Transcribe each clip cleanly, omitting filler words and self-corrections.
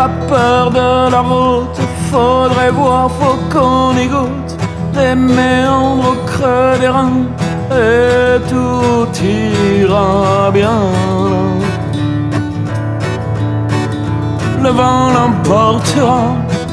pas peur de la route, faudrait voir, faut qu'on y goûte des méandres au creux des reins, et tout ira bien. Le vent l'emportera.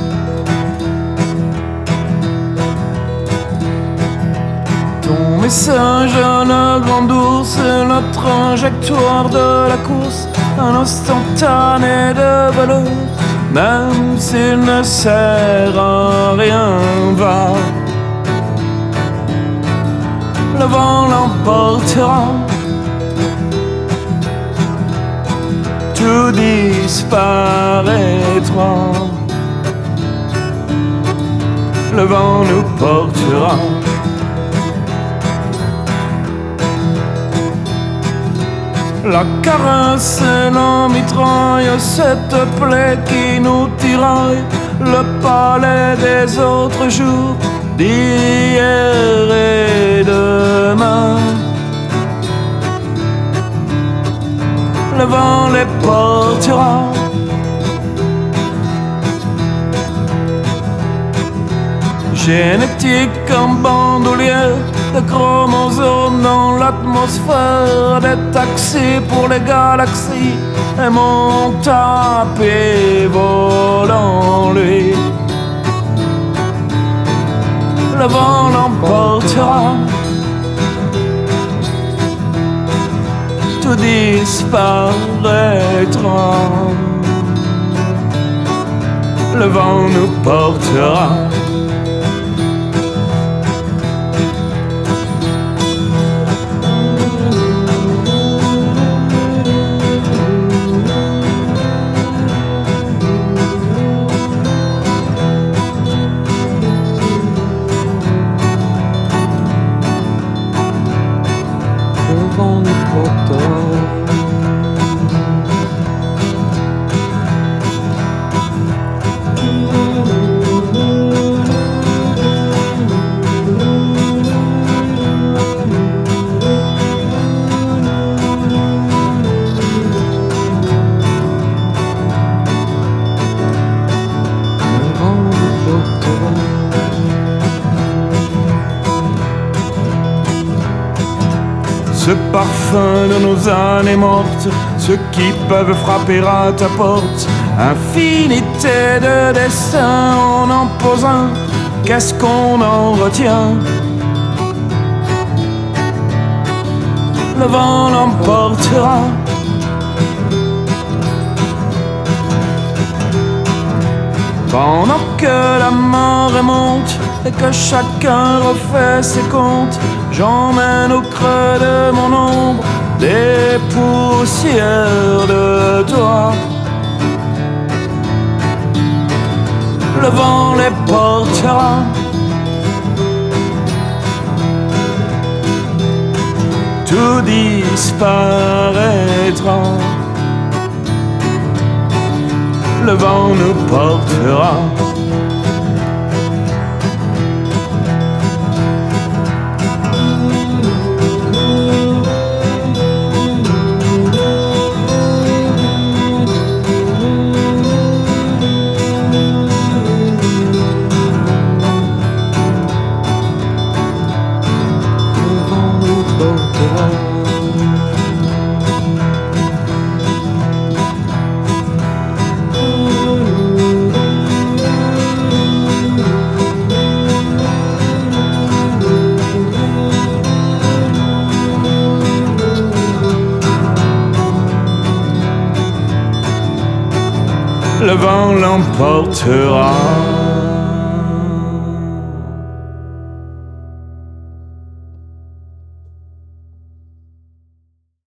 Ton message à la grande ours, la trajectoire de la course, un instantané de velours, même s'il ne sert à rien, va. Le vent l'emportera. Tout disparaîtra. Le vent nous portera. La caresse et la mitraille, cette plaie qui nous tiraille, le palais des autres jours, d'hier et demain. Le vent les portera. Génétique en bandoulière, de chromosomes dans l'atmosphère, des taxis pour les galaxies, et mon tapis volant lui. Le vent l'emportera. Tout disparaîtra. Le vent nous portera. Ce parfum de nos années mortes, ceux qui peuvent frapper à ta porte, infinité de destins en en posant, qu'est-ce qu'on en retient? Le vent l'emportera. Pendant que la marée monte et que chacun refait ses comptes, j'emmène au creux de mon ombre des poussières de toi. Le vent les portera. Tout disparaîtra. Le vent nous portera. Le vent l'emportera.